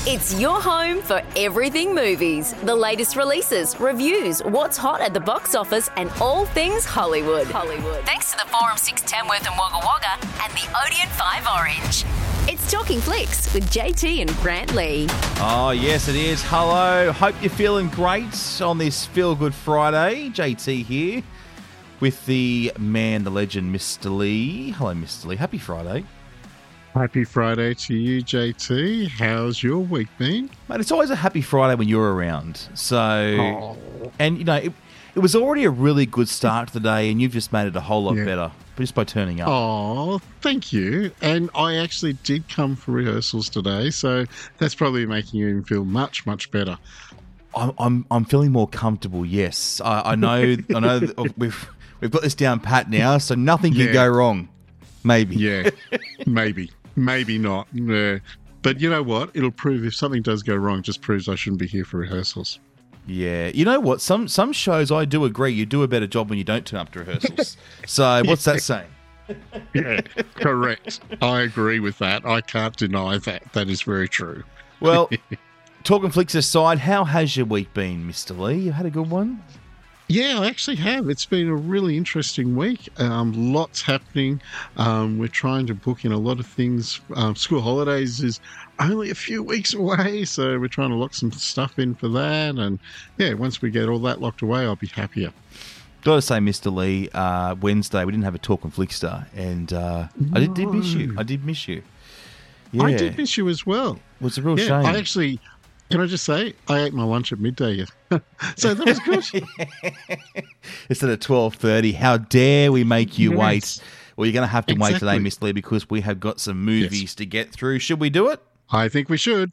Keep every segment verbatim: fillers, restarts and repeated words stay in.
It's your home for everything movies, the latest releases, reviews, what's hot at the box office, and all things Hollywood. Hollywood. Thanks to the Forum six Tamworth and Wagga Wagga and the Odeon five Orange. It's Talking Flicks with J T and Grant Lee. Oh, yes, it is. Hello. Hope you're feeling great on this Feel Good Friday. J T here with the man, the legend, Mister Lee. Hello, Mister Lee. Happy Friday. Happy Friday to you, J T. How's your week been? Mate, it's always a happy Friday when you're around. So, Oh. and, you know, it, it was already a really good start to the day, and you've just made it a whole lot Yeah. better just by turning up. Oh, thank you. And I actually did come for rehearsals today, so that's probably making you even feel much, much better. I'm, I'm, I'm feeling more comfortable, yes. I, I know I know that we've, we've got this down pat now, so nothing can Yeah. go wrong. Maybe. Yeah, maybe. Maybe not. Yeah. But you know what? It'll prove if something does go wrong, it just proves I shouldn't be here for rehearsals. Yeah, you know what? Some some shows I do agree you do a better job when you don't turn up to rehearsals. So what's that saying? Yeah, correct. I agree with that. I can't deny that. That is very true. Well, talking flicks aside, how has your week been, Mister Lee? You had a good one? Yeah, I actually have. It's been a really interesting week. Um, lots happening. Um, we're trying to book in a lot of things. Um, school holidays is only a few weeks away, so we're trying to lock some stuff in for that. And yeah, once we get all that locked away, I'll be happier. Got to say, Mister Lee, uh, Wednesday we didn't have a Talking Flickster, and uh, I did, did miss you. I did miss you. Yeah, I did miss you as well. It was a real Yeah, shame. I actually, can I just say, I ate my lunch at midday. So that was good. Instead of twelve thirty, how dare we make you Yes. wait? Well, you're going to have to wait today, Exactly. Mister Lee, because we have got some movies Yes. to get through. Should we do it? I think we should.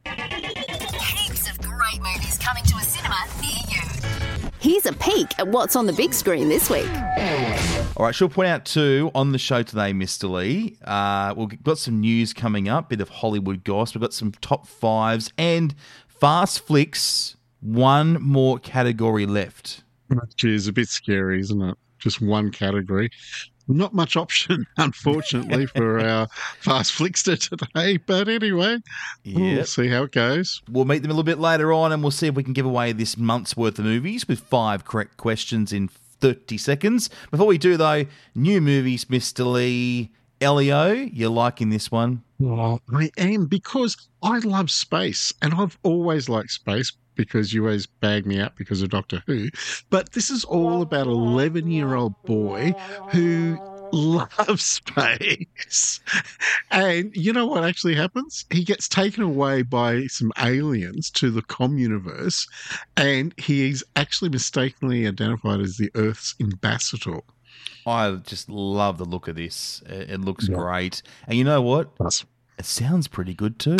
Heaps of great movies coming to a cinema near you. Here's a peek at what's on the big screen this week. All right, she'll point out too on the show today, Mister Lee. Uh, we've got some news coming up, bit of Hollywood gossip. We've got some top fives and fast flicks. One more category left. Which is a bit scary, isn't it? Just one category. Not much option, unfortunately, for our fast flickster today. But anyway, we'll Yep. see how it goes. We'll meet them a little bit later on, and we'll see if we can give away this month's worth of movies with five correct questions in thirty seconds. Before we do, though, new movies, Mister Lee. Elio, you're liking this one? Oh, I am, because I love space, and I've always liked space because you always bag me out because of Doctor Who. But this is all about an eleven-year-old boy who loves space. And you know what actually happens? He gets taken away by some aliens to the comm-universe, and he is actually mistakenly identified as the Earth's ambassador. I just love the look of this. It, it looks Yeah. great. And you know what? That's It sounds pretty good too.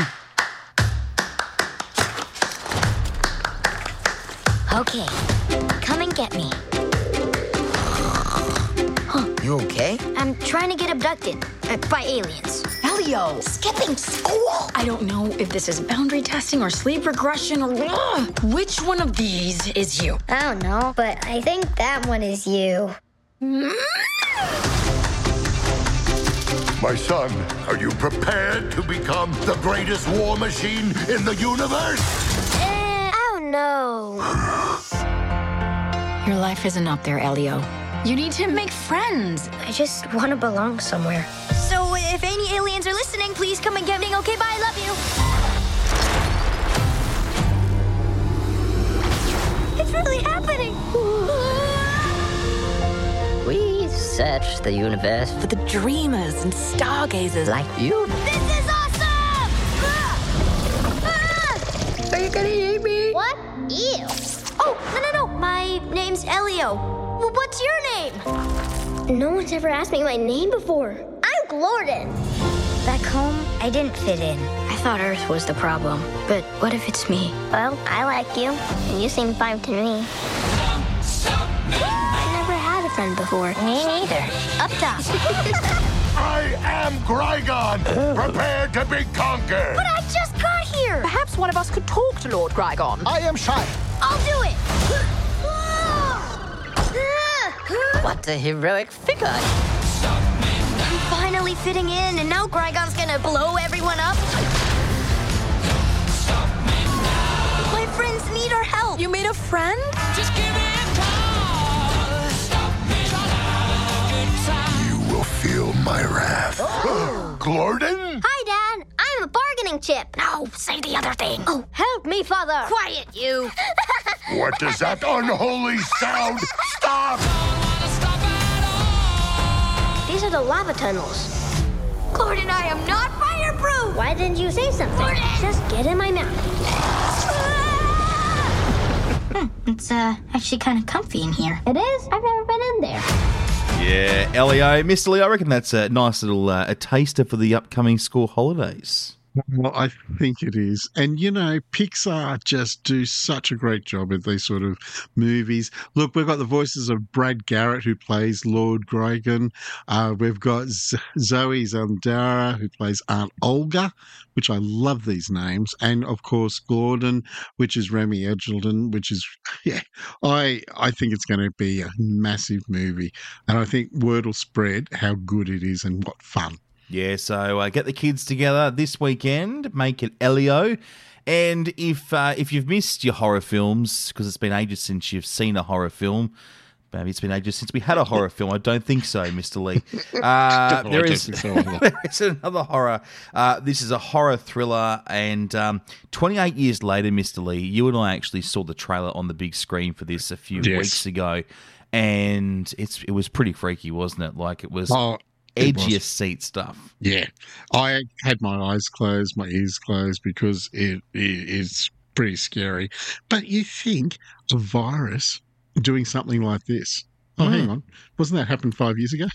Okay, come and get me. You okay? I'm trying to get abducted uh, by aliens. Elio! Skipping school! I don't know if this is boundary testing or sleep regression or Ugh. Which one of these is you? I don't know, but I think that one is you. My son, are you prepared to become the greatest war machine in the universe? Eh, I don't know. Your life isn't up there, Elio. You need to make friends. I just want to belong somewhere. So if any aliens are listening, please come and get me. Okay, bye. I love you. It's really happening. We search the universe For the dreamers and stargazers like you. This is awesome! Ah! Ah! Are you gonna eat me? What? Ew. Oh, no, no, no. My name's Elio. Well, what's your name? No one's ever asked me my name before. I'm Glorden. Back home, I didn't fit in. I thought Earth was the problem. But what if it's me? Well, I like you, and you seem fine to me. I never had a friend before. Me neither. Up top. I am Grygon, prepared to be conquered. But I just got here. Perhaps one of us could talk to Lord Grygon. I am shy. I'll do it. What a heroic figure. I'm finally fitting in, and now Grygon's gonna blow everyone up. friend? Just give me a call. Stop me. You will feel my wrath. Glorden? Hi, Dad. I'm a bargaining chip. No, say the other thing. Oh, help me, Father. Quiet, you. What does that unholy sound? Stop! These are the lava tunnels. Glorden, I am not fireproof. Why didn't you say something? Glorden! Just get in my mouth. Hmm, it's uh actually kind of comfy in here. It is? I've never been in there. Yeah, Elio, Mister Lee, I reckon that's a nice little uh, a taster for the upcoming school holidays. Well, I think it is. And, you know, Pixar just do such a great job with these sort of movies. Look, we've got the voices of Brad Garrett, who plays Lord Grogan. Uh, we've got Z- Zoe Zandara, who plays Aunt Olga, which I love these names. And, of course, Glorden, which is Remy Edgerton, which is, yeah, I, I think it's going to be a massive movie. And I think word will spread how good it is and what fun. Yeah, so uh, get the kids together this weekend, make it Elio. And if uh, if you've missed your horror films, because it's been ages since you've seen a horror film, maybe it's been ages since we had a horror film. I don't think so, Mister Lee. Uh, there, is, there is another horror. Uh, this is a horror thriller. And um, twenty-eight years later, Mister Lee, you and I actually saw the trailer on the big screen for this a few Yes. weeks ago. And it's it was pretty freaky, wasn't it? Like it was... Oh, edgiest seat stuff. Yeah. I had my eyes closed, my ears closed, because it, it it's pretty scary. But you think a virus doing something like this? Oh, Mm. hang on. Wasn't that happened five years ago?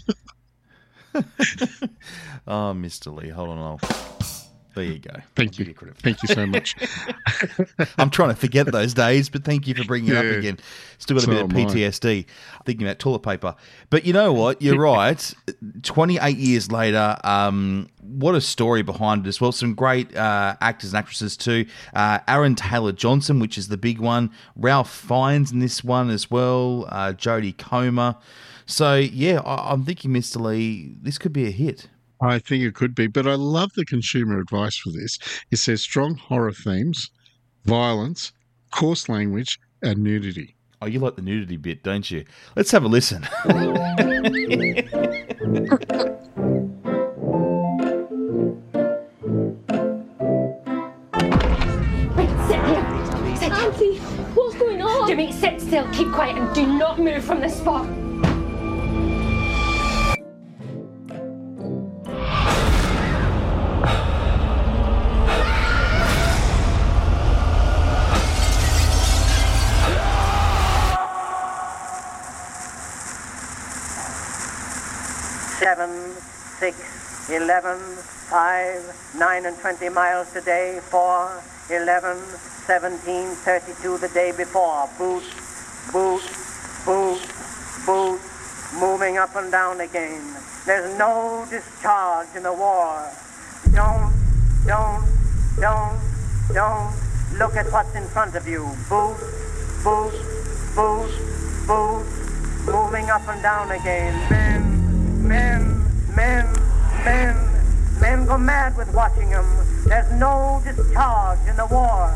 Oh, Mister Lee, hold on. I'll... There you go. Thank I'll you. give credit. Thank you so much. I'm trying to forget those days, but thank you for bringing it Yeah. up again. Still got a So bit of am I. P T S D thinking about toilet paper. But you know what? You're right. twenty-eight years later, um, what a story behind it as well. Some great uh, actors and actresses too. Uh, Aaron Taylor-Johnson, which is the big one. Ralph Fiennes in this one as well. Uh, Jodie Comer. So, yeah, I- I'm thinking, Mister Lee, this could be a hit. I think it could be, but I love the consumer advice for this. It says strong horror themes, violence, coarse language, and nudity. Oh, you like the nudity bit, don't you? Let's have a listen. Auntie, what's going on? Jimmy, sit still, keep quiet, and do not move from this spot. Seven, six, eleven, five, nine and twenty miles today, four, eleven, seventeen, thirty-two the day before. Boot, boot, boot, boot, moving up and down again. There's no discharge in the war. Don't, don't, don't, don't look at what's in front of you. Boot, boot, boot, boot, moving up and down again. Men, men, men, men, men go mad with watching them. There's no discharge in the war.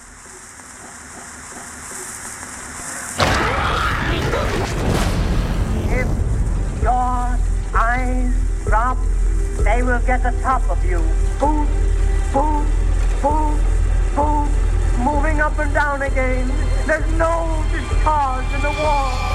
If your eyes drop, they will get the top of you. Boot, boot, boot, boot, moving up and down again. There's no discharge in the war.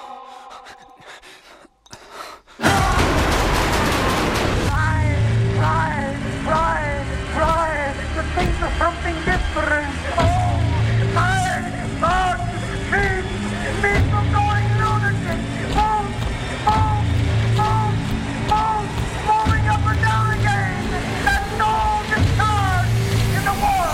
Try, try to think of something different. Oh, my God, keep me from going lunatic. Boom, boom, boom, boom, moving up and down again. There's no discharge in the war.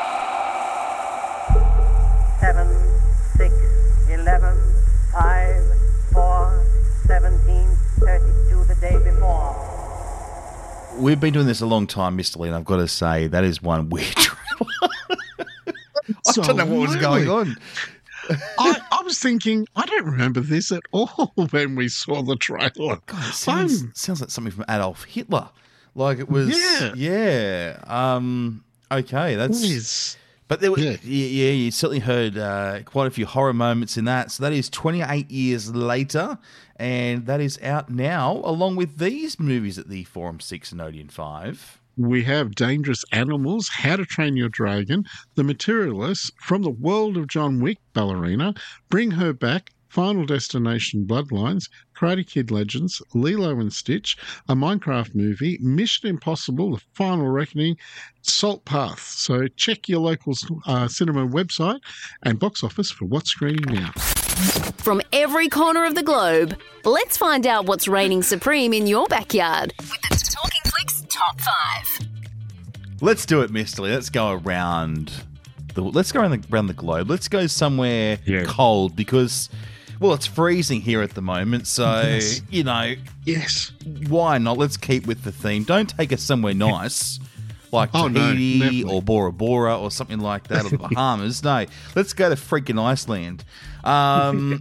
Seven, six, eleven, five, four, seventeen, thirty-two the day before. We've been doing this a long time, Mister Lee, and I've got to say, that is one weird trailer. I don't know what was going on. I, I was thinking, I don't remember this at all when we saw the trailer. God, it sounds, sounds like something from Adolf Hitler. Like it was, Yeah. yeah. Um, okay, that's Yes. But there was, Yeah. yeah. yeah, you certainly heard uh, quite a few horror moments in that. So that is twenty-eight years later, and that is out now, along with these movies at the Forum six and Odeon five. We have Dangerous Animals, How to Train Your Dragon, The Materialist, From the World of John Wick, Ballerina, Bring Her Back, Final Destination Bloodlines, Karate Kid Legends, Lilo and Stitch, a Minecraft movie, Mission Impossible, The Final Reckoning, Salt Path. So check your local uh, cinema website and box office for what's screening now. From every corner of the globe, let's find out what's reigning supreme in your backyard with the Talking Flicks Top five. Let's do it, Mister Lee. Let's go around the let's go around the, around the globe. Let's go somewhere Yeah. cold because, well, it's freezing here at the moment. So, Yes. you know, Yes. why not? Let's keep with the theme. Don't take us somewhere nice like Oh, no, Tahiti definitely. or Bora Bora or something like that, or the Bahamas. No, let's go to freaking Iceland. Um,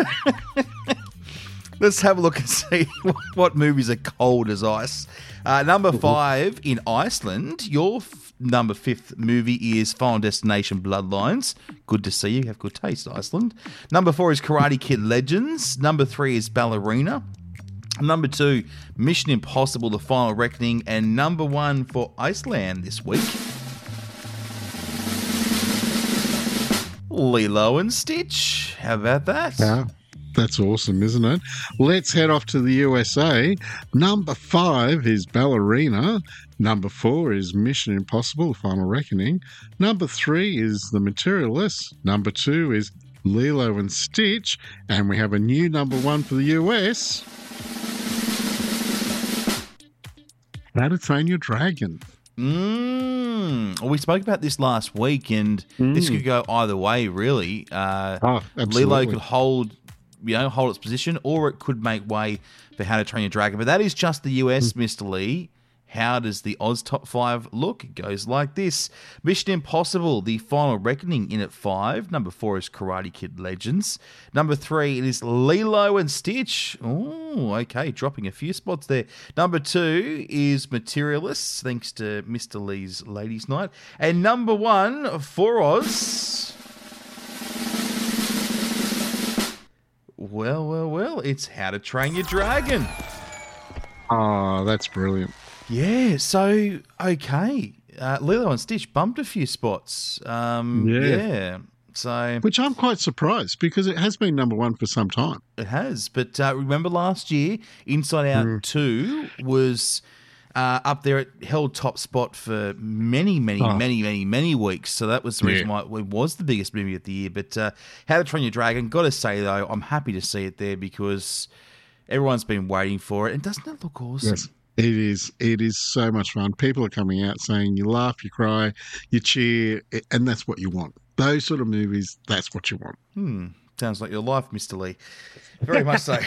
let's have a look and see what, what movies are cold as ice. Uh, number five in Iceland, your f- number fifth movie is Final Destination Bloodlines. Good to see you have good taste, Iceland. Number four is Karate Kid Legends. Number three is Ballerina. Number two, Mission Impossible, The Final Reckoning. And number one for Iceland this week, Lilo and Stitch. How about that? Yeah, that's awesome, isn't it? Let's head off to the U S A. Number five is Ballerina. Number four is Mission Impossible, The Final Reckoning. Number three is The Materialist. Number two is Lilo and Stitch. And we have a new number one for the U S. How to Train Your Dragon. Mm. Well, we spoke about this last week, and this could go either way, really. Uh, Oh, absolutely. Lilo could hold, you know, hold its position, or it could make way for How to Train Your Dragon. But that is just the U S, Mister Lee. How does the Oz top five look? It goes like this. Mission Impossible, The Final Reckoning in at five. Number four is Karate Kid Legends. Number three, it is Lilo and Stitch. Oh, okay, dropping a few spots there. Number two is Materialists, thanks to Mister Lee's Ladies' Night. And number one for Oz... Well, well, well, it's How to Train Your Dragon. Oh, that's brilliant. Yeah, so, okay. Uh, Lilo and Stitch bumped a few spots. Um, Yeah. yeah. So Which I'm quite surprised because it has been number one for some time. it has. But uh, remember last year, Inside Out two was uh, up there. It held top spot for many, many, Oh. many, many, many weeks. So that was the reason Yeah. why it was the biggest movie of the year. But uh, How to Train Your Dragon, got to say, though, I'm happy to see it there because everyone's been waiting for it. And doesn't it look awesome? Yes. It is. It is so much fun. People are coming out saying you laugh, you cry, you cheer, and that's what you want. Those sort of movies, that's what you want. Hmm. Sounds like your life, Mister Lee. Very much so.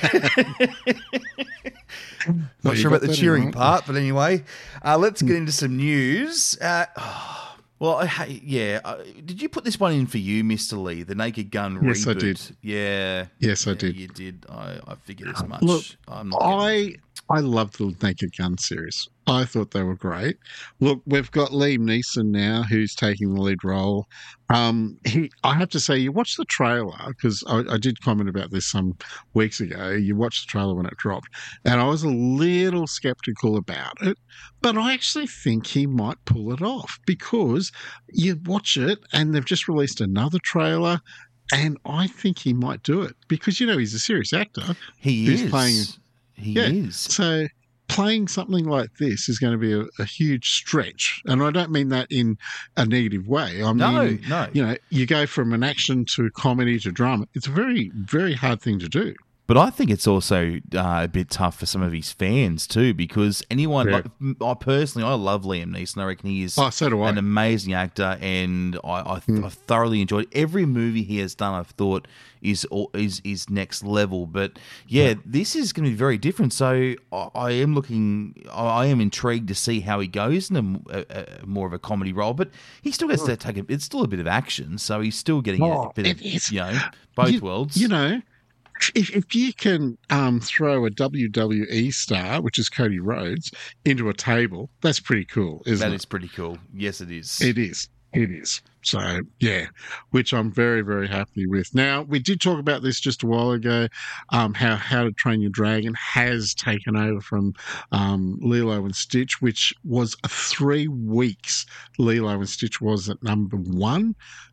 Not you sure got about the that in, cheering right? part, but anyway, uh, let's get into some news. Uh, well, I ha- yeah. Uh, did you put this one in for you, Mister Lee? The Naked Gun Yes, I reboot. did. Yeah. Yes, I Yeah, did. You did. I, I figured as much. Look, I'm not getting- I I loved the Naked Gun series. I thought they were great. Look, we've got Liam Neeson now, who's taking the lead role. Um, he, I have to say, you watch the trailer because I, I did comment about this some weeks ago. You watched the trailer when it dropped, and I was a little skeptical about it, but I actually think he might pull it off because you watch it, and they've just released another trailer. And I think he might do it because, you know, he's a serious actor. he who's is. playing- he Yeah. is. So playing something like this is going to be a, a huge stretch. And I don't mean that in a negative way. I mean, No, no. you know, you go from an action to comedy to drama. It's a very, very hard thing to do. But I think it's also uh, a bit tough for some of his fans too, because anyone, Yeah. like, I personally, I love Liam Neeson. I reckon he is Oh, so do I. an amazing actor, and I, I th- I've thoroughly enjoyed every movie he has done. I've thought is is is next level. But yeah, this is going to be very different. So I, I am looking, I, I am intrigued to see how he goes in a, a, a more of a comedy role. But he still gets to take a, it's still a bit of action, so he's still getting a Oh, bit it of is. you know both you, worlds. You know, if, if you can um, throw a W W E star, which is Cody Rhodes, into a table, that's pretty cool, isn't That it? is pretty cool. Yes, it is. It is. It is. So, yeah, which I'm very, very happy with. Now, we did talk about this just a while ago, um, how How to Train Your Dragon has taken over from um, Lilo and Stitch, which was three weeks Lilo and Stitch was at number one.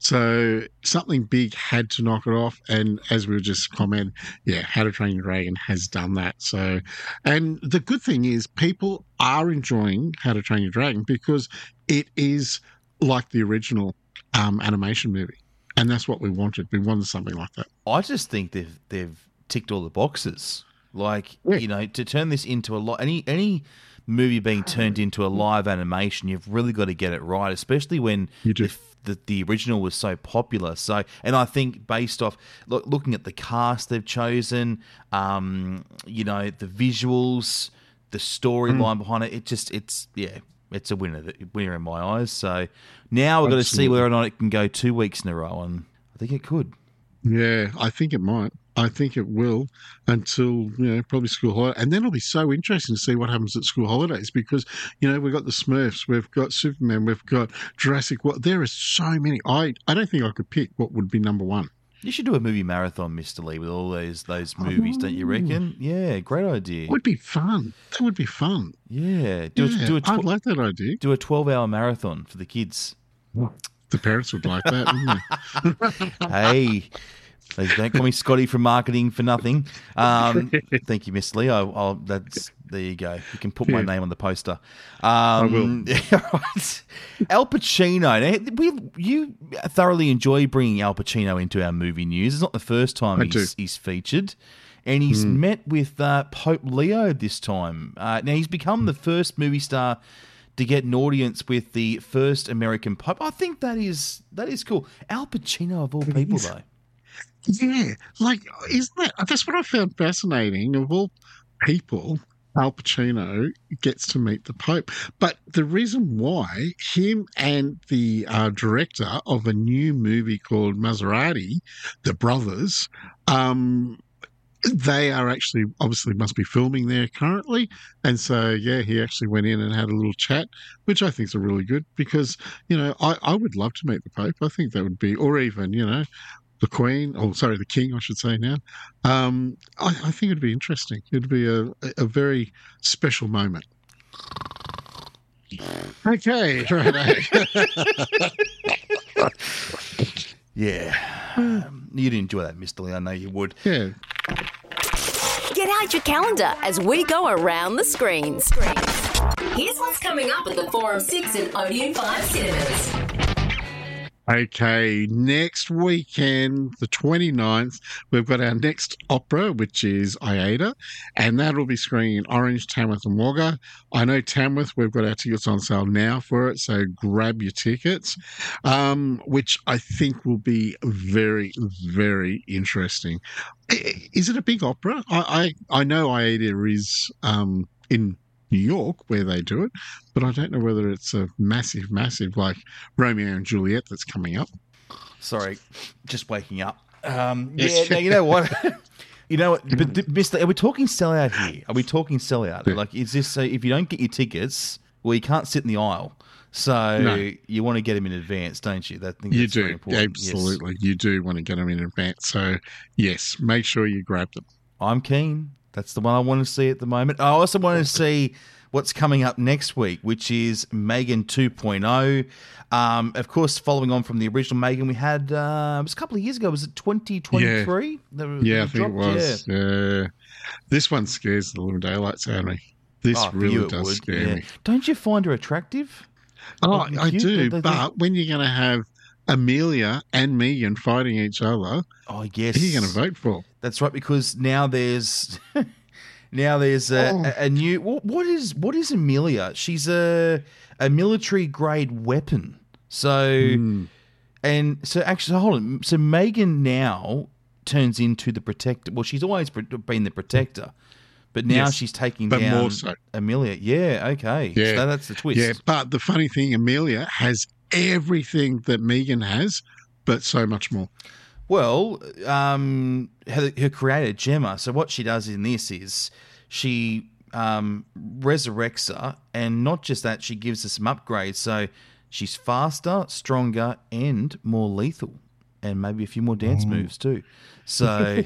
So something big had to knock it off. And as we were just commenting, yeah, How to Train Your Dragon has done that. So, and the good thing is people are enjoying How to Train Your Dragon because it is like the original um, animation movie, and that's what we wanted. We wanted something like that. I just think they've they've ticked all the boxes. Like yeah. you know, to turn this into a lot any any movie being turned into a live animation, you've really got to get it right, especially when you do. The, the, the original was so popular. So, and I think based off look, looking at the cast they've chosen, um, you know, the visuals, the storyline mm. behind it, it just it's yeah. It's a winner, winner in my eyes. So now we've got to see whether or not it can go two weeks in a row, and I think it could. Yeah, I think it might. I think it will until, you know, probably school holiday. And then it'll be so interesting to see what happens at school holidays because, you know, we've got the Smurfs, we've got Superman, we've got Jurassic World. There are so many. I, I don't think I could pick what would be number one. You should do a movie marathon, Mister Lee, with all those those movies, oh, don't you reckon? Yeah, great idea. It would be fun. That would be fun. Yeah. Do yeah a, do a tw- I'd like that idea. Do a twelve-hour marathon for the kids. The parents would like that, wouldn't they? Hey, please don't call me Scotty from marketing for nothing. Um, thank you, Miss Lee. I'll, I'll, that's there you go. You can put my yeah. name on the poster. Um, I will. Right. Al Pacino. Now, we you thoroughly enjoy bringing Al Pacino into our movie news. It's not the first time I he's, do. he's featured. And he's mm. met with uh, Pope Leo this time. Uh, now, he's become the first movie star to get an audience with the first American Pope. I think that is that is cool. Al Pacino of all people, though. Yeah, like, isn't that, that's what I found fascinating. Of all people, Al Pacino gets to meet the Pope. But the reason why him and the uh, director of a new movie called Maserati, the brothers, um, they are actually obviously must be filming there currently. And so, yeah, he actually went in and had a little chat, which I think is really good because, you know, I, I would love to meet the Pope. I think that would be, or even, you know, the Queen, or sorry, the King, I should say now. Um, I, I think it'd be interesting. It'd be a, a very special moment. Okay, right. Yeah. Um, you'd enjoy that, Mister Lee. I know you would. Yeah. Get out your calendar as we go around the screens. Here's what's coming up at the Forum six and Odeon five cinemas. Okay, next weekend, the twenty-ninth, we've got our next opera, which is Aida, and that'll be screening in Orange, Tamworth and Wagga. I know Tamworth, we've got our tickets on sale now for it, so grab your tickets, um, which I think will be very, very interesting. Is it a big opera? I, I, I know Aida is um, in New York where they do it, but I don't know whether it's a massive, massive like Romeo and Juliet that's coming up. Sorry, just waking up. Um, yeah, no, you know what? You know what? But Mister Are we talking sellout here? Are we talking sellout? Yeah. Like, is this so? If you don't get your tickets, well, you can't sit in the aisle. So No. you want to get them in advance, don't you? That, I think You that's very do, important. absolutely. Yes. You do want to get them in advance. So, yes, make sure you grab them. I'm keen. That's the one I want to see at the moment. I also want to see what's coming up next week, which is Megan two point oh. Um, of course, following on from the original Megan, we had, uh, it was a couple of years ago, was it twenty twenty-three? Yeah, yeah I think it was. Yeah. yeah. This one scares the living daylights out of me. This Oh, for really you it does would, scare yeah. me. Don't you find her attractive? Oh, Like, I cute? do, They- they- but when you're going to have Amelia and Megan fighting each other, Oh, yes. who are you going to vote for? That's right, because now there's now there's a, Oh. a, a new. What, what is what is Amelia? She's a a military grade weapon. So Mm. and so actually, hold on. So Megan now turns into the protector. Well, she's always pre- been the protector, but now Yes, she's taking but down more so. Amelia. Yeah, okay. Yeah. So that's the twist. Yeah, but the funny thing, Amelia has everything that Megan has, but so much more. Well, um, her, her creator, Gemma, so what she does in this is she um, resurrects her, and not just that, she gives her some upgrades. So She's faster, stronger, and more lethal. And maybe a few more dance Mm. moves too. So,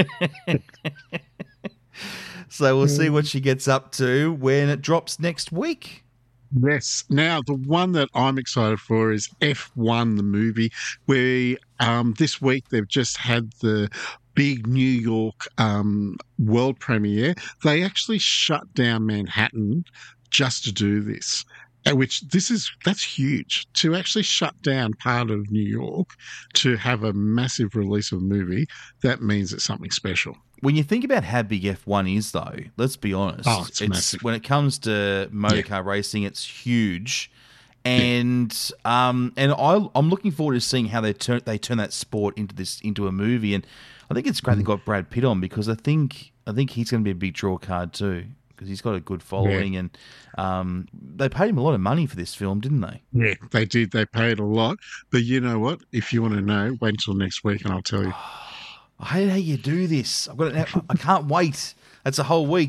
so we'll see what she gets up to when it drops next week. Yes. Now, the one that I'm excited for is F one, the movie, where um, this week they've just had the big New York um, world premiere. They actually shut down Manhattan just to do this. uh, Which this is that's huge to actually shut down part of New York to have a massive release of a movie. That means it's something special. When you think about how big F one is, though, let's be honest. Oh, it's massive. When it comes to motor Yeah. car racing, it's huge. And um, and I, I'm looking forward to seeing how they turn they turn that sport into this into a movie. And I think it's great Mm. they got Brad Pitt on because I think I think he's going to be a big draw card too because he's got a good following. Yeah. And um, they paid him a lot of money for this film, didn't they? Yeah, they did. They paid a lot. But you know what? If you want to know, wait until next week and I'll tell you. I hate how you do this. I've got it now. I can't wait. That's a whole week.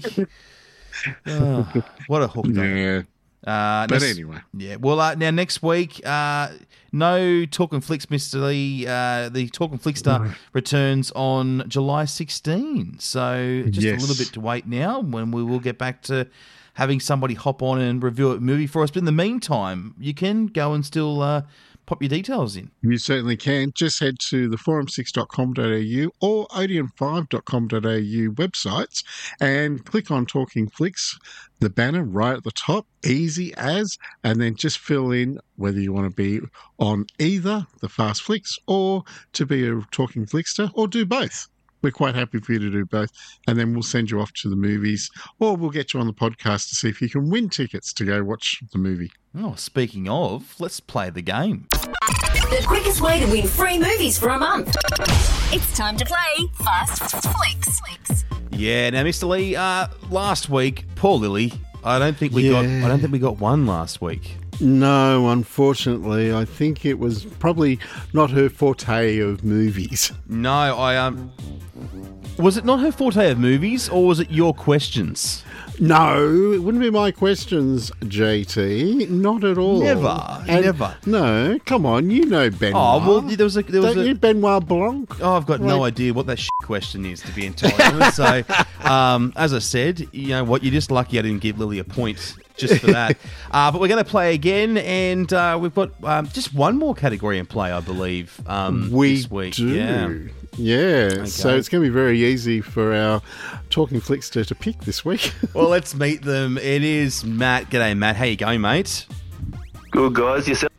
Oh, what a hook! though. Yeah. Uh, But next- anyway. yeah. Well, uh, now next week, uh, no Talking Flicks, Mister Lee. Uh, the Talking Flickster returns on July sixteenth. So just Yes. a little bit to wait now when we will get back to having somebody hop on and review a movie for us. But in the meantime, you can go and still uh, pop your details in. You certainly can. Just head to the forum six dot com dot a u or odeon five dot com dot a u websites and click on Talking Flicks, the banner right at the top, easy as, and then just fill in whether you want to be on either the Fast Flicks or to be a Talking Flickster or do both. We're quite happy for you to do both, and then we'll send you off to the movies or we'll get you on the podcast to see if you can win tickets to go watch the movie. Oh, speaking of, let's play the game. The quickest way to win free movies for a month. It's time to play Fast Flicks. Yeah, now, Mister Lee, uh, last week, poor Lily. I don't think we Yeah. got. I don't think we got one last week. No, unfortunately, I think it was probably not her forte of movies. No, I um. Was it not her forte of movies, or was it your questions? No, it wouldn't be my questions, J T. Not at all. Never, And- never. No, come on, you know Benoit. Oh well, there was a there was Don't a. you, Benoit Blanc? Oh, I've got no Like- idea what that shit question is, to be entirely honest. So, um, as I said, you know what? You're just lucky I didn't give Lily a point just for that. uh, but we're going to play again, and uh, we've got um, just one more category in play, I believe. Um, We this week. do. Yeah. Yeah, so Okay. it's going to be very easy for our Talking Flickster to pick this week. Well, let's meet them. It is Matt. G'day, Matt. How you going, mate? Good, guys. Yourself?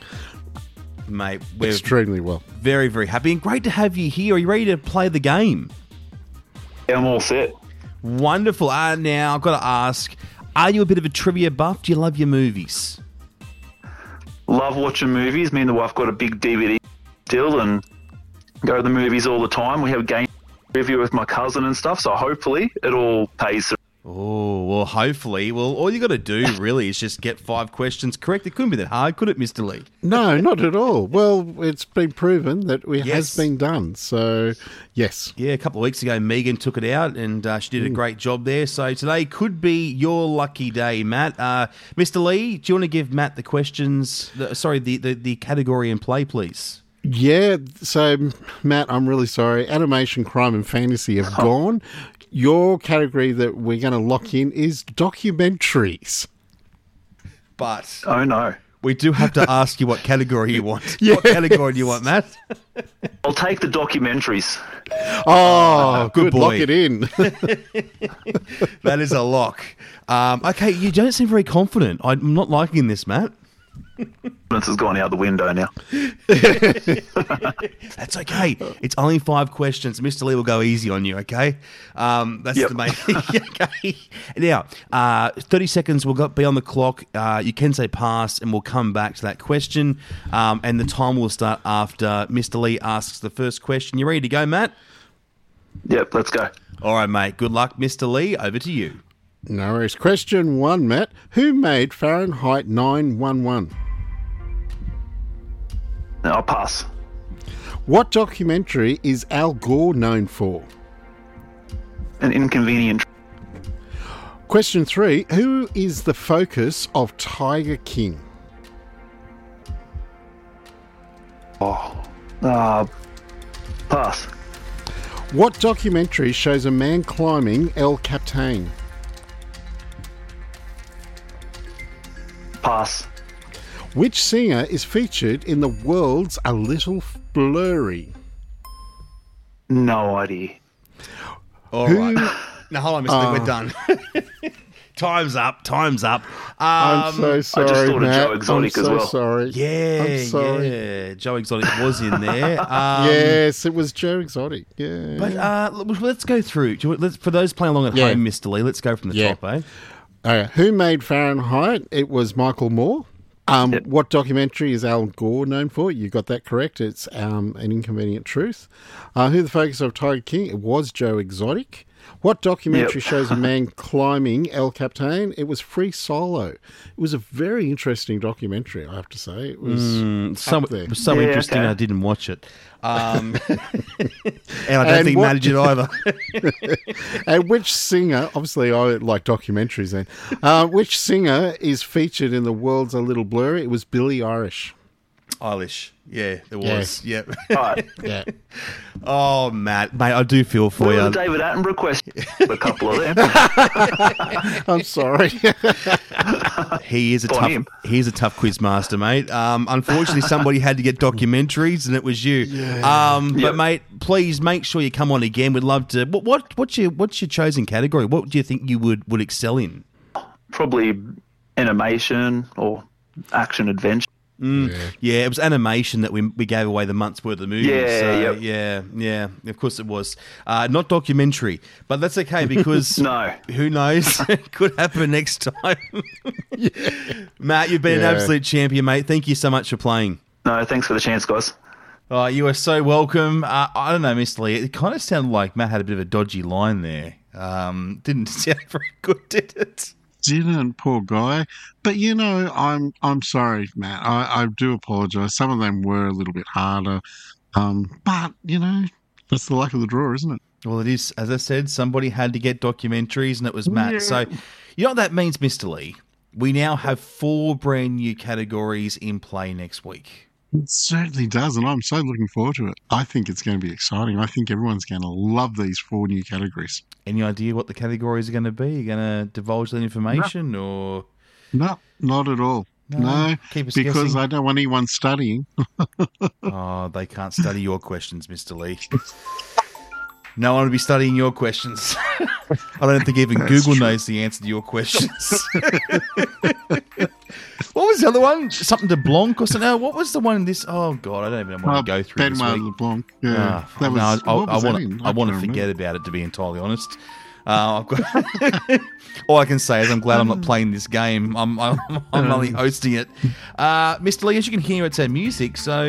Mate, we're Extremely well. very, very happy and great to have you here. Are you ready to play the game? Yeah, I'm all set. Wonderful. Uh, now, I've got to ask, are you a bit of a trivia buff? Do you love your movies? Love watching movies. Me and the wife got a big D V D still and go to the movies all the time. We have a game review with my cousin and stuff, so hopefully it all pays. Oh, well, hopefully. Well, all you got to do really is just get five questions correct. It couldn't be that hard, could it, Mister Lee? No, not at all. Well, it's been proven that it Yes. has been done. So, yes. Yeah, a couple of weeks ago, Megan took it out, and uh, she did a great job there. So today could be your lucky day, Matt. Uh, Mister Lee, do you want to give Matt the questions? The, sorry, the, the, the category in play, please. Yeah, so Matt, I'm really sorry. Animation, crime, and fantasy have gone. Your category that we're going to lock in is documentaries. But Oh, no. we do have to ask you what category you want. What Yes. category do you want, Matt? I'll take the documentaries. Oh, good good. boy. Lock it in. That is a lock. Um, okay, you don't seem very confident. I'm not liking this, Matt. Confidence has gone out the window now. That's okay. It's only five questions. Mister Lee will go easy on you, okay? Um, that's Yep. the main thing. Okay. Now, uh, thirty seconds will go, be on the clock. Uh, you can say pass, and we'll come back to that question. Um, and the time will start after Mister Lee asks the first question. You ready to go, Matt? Yep, let's go. All right, mate. Good luck, Mister Lee. Over to you. No worries. Question one, Matt. Who made Fahrenheit nine one one? I'll pass. What documentary is Al Gore known for? An inconvenient. Question three. Who is the focus of Tiger King? Oh, uh, pass. What documentary shows a man climbing El Capitan? Pass. Which singer is featured in The World's A Little Blurry? No idea. All Who- right. No, hold on, Mister Lee, Oh. we're done. Time's up. Time's up. Um, I'm so sorry, thought of Matt. Joe Exotic I'm as so well. sorry. Yeah, I'm sorry. yeah. Joe Exotic was in there. Um, yes, it was Joe Exotic. Yeah. But uh, l- let's go through. Do you- let's- For those playing along at Yeah. home, Mister Lee, let's go from the Yeah. top, eh? Okay. Who made Fahrenheit? It was Michael Moore. Um, Yep. What documentary is Al Gore known for? You got that correct. It's um, An Inconvenient Truth. Uh, who the focus of Tiger King? It was Joe Exotic. What documentary Yep. shows a man climbing El Capitan? It was Free Solo. It was a very interesting documentary, I have to say. It was Mm, so up there. it was so Yeah, interesting okay. I didn't watch it. Um, and I don't And think what- Matt did either. And which singer, obviously I like documentaries then, uh, which singer is featured in The World's A Little Blurry? It was Billie Eilish. Eilish. Yeah, there Yeah. was. Yep. All right. Yeah. Oh, Matt. Mate, I do feel for Well, you. the David Attenborough question. A couple of them. I'm sorry. He is a By tough. him. He's a tough quiz master, mate. Um, unfortunately, somebody had to get documentaries, and it was you. Um, but Yep. mate, please make sure you come on again. We'd love to. What, what what's your what's your chosen category? What do you think you would would excel in? Probably animation or action adventure. Yeah, it was animation that we we gave away the month's worth of movies. Yeah, so, yep. yeah, yeah. Of course it was. Uh, not documentary, but that's okay because No. who knows? It could happen next time. Matt, you've been Yeah. an absolute champion, mate. Thank you so much for playing. No, thanks for the chance, guys. Oh, you are so welcome. Uh, I don't know, Mister Lee. It kind of sounded like Matt had a bit of a dodgy line there. Um, didn't sound very good, did it? Didn't, poor guy. But you know, I'm I'm sorry, Matt. I, I do apologise. Some of them were a little bit harder. Um, but, you know, that's the luck of the draw, isn't it? Well, it is. As I said, somebody had to get documentaries, and it was Matt. Yeah. So, you know what that means, Mister Lee? We now have four brand new categories in play next week. It certainly does, and I'm so looking forward to it. I think it's going to be exciting. I think everyone's going to love these four new categories. Any idea what the categories are going to be? Are you going to divulge that information, or No, not at all. No, No, keep us because guessing. I don't want anyone studying. oh, they can't study your questions, Mister Lee? No one will be studying your questions. I don't think even That's Google true. knows the answer to your questions. What was the other one? Something to Blanc or something? No, what was the one in this? Oh, God, I don't even want to go through this Benoit week. LeBlanc. Yeah, Ah, that was. no, I, what was I that want in? to. I want to can't forget remember. about it. To be entirely honest, uh, I've got. All I can say is I'm glad I'm not playing this game. I'm I'm, I'm only hosting it. Uh, Mister Lee, as you can hear, it's our music, so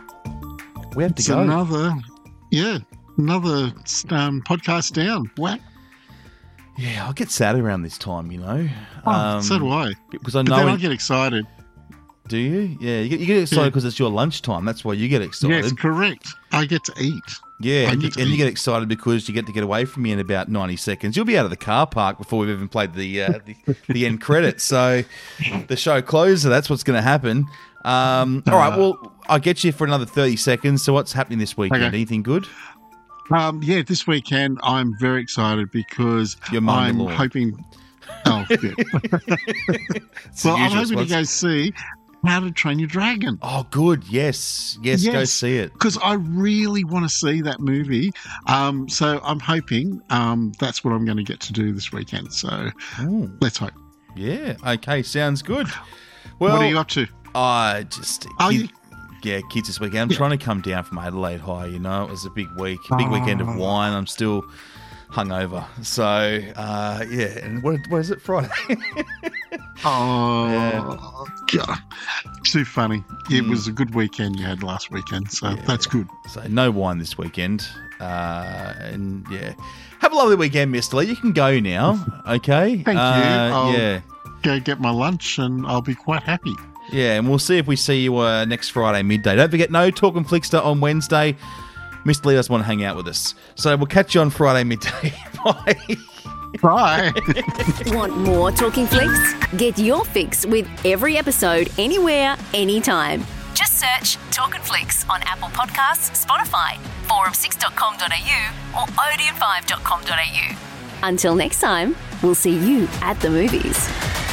we have to It's go. another, yeah, another um, podcast down. What? Yeah, I'll get sad around this time, you know. Oh, so do I. Because I But know. then in- I get excited. do you? Yeah, you get, you get excited Yeah. because it's your lunchtime. That's why you get excited. Yes, correct. I get to eat. Yeah, I and, you, get to and you eat. get excited because you get to get away from me in about ninety seconds. You'll be out of the car park before we've even played the uh, the, the end credits. So the show closes. So that's what's going to happen. Um, all right, well, I'll get you for another thirty seconds. So what's happening this weekend? Okay. Anything good? Um, yeah, this weekend I'm very excited because You're mowing I'm the lawn. hoping. Oh, good. It's well, the I'm usual hoping to spots. go see How to Train Your Dragon. Oh, good. Yes. Yes, go see it. Because I really want to see that movie. Um, so I'm hoping um, that's what I'm going to get to do this weekend. So Ooh. let's hope. Yeah. Okay. Sounds good. Well, what are you up to? I just Are kid- you? yeah, kids this weekend. I'm Yeah. trying to come down from Adelaide High. You know, it was a big week, big weekend of Oh. wine. I'm still hungover. So uh, yeah, and what what is it? Friday. Oh, Yeah. God. Too funny. It was a good weekend you had last weekend. So that's good. So no wine this weekend. Uh, and yeah, have a lovely weekend, Mister Lee. You can go now. Okay. Thank you. Uh, I'll yeah. go get my lunch and I'll be quite happy. Yeah, and we'll see if we see you uh, next Friday midday. Don't forget, no Talking Flickster on Wednesday. Mister Lee doesn't want to hang out with us. So we'll catch you on Friday midday. Bye. Bye. Want more Talking Flicks? Get your fix with every episode, anywhere, anytime. Just search Talkin' Flicks on Apple Podcasts, Spotify, forum six dot com dot a u or odeon five dot com dot a u. Until next time, we'll see you at the movies.